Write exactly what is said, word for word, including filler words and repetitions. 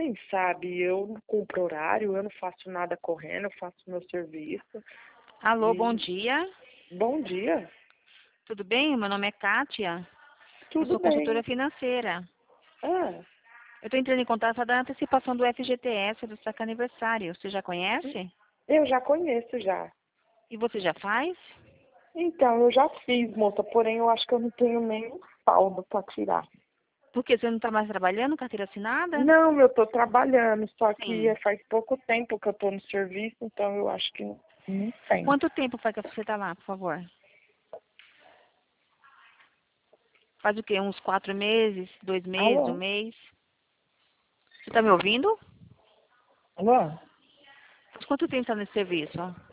assim, sabe? Eu não cumpro horário, eu não faço nada correndo, eu faço meu serviço. Alô, bom E dia. bom dia, Tudo bem? Meu nome é Kátia. Eu tudo sou consultora bem. financeira. Ah, Eu estou entrando em contato para dar antecipação do F G T S do seu aniversário. Você já conhece? eu já conheço já. E você já faz? Então, eu já fiz, moça, porém eu acho que eu não tenho nenhum saldo para tirar. Porque você não está mais trabalhando, carteira assinada? Não, eu estou trabalhando, só que Sim. é faz pouco tempo que eu estou no serviço, então eu acho que não tem. Quanto tempo faz que você está lá, por favor? Faz o quê? Uns quatro meses, dois meses, um Alô? mês? Você está me ouvindo? Alô? Faz quanto tempo está nesse serviço?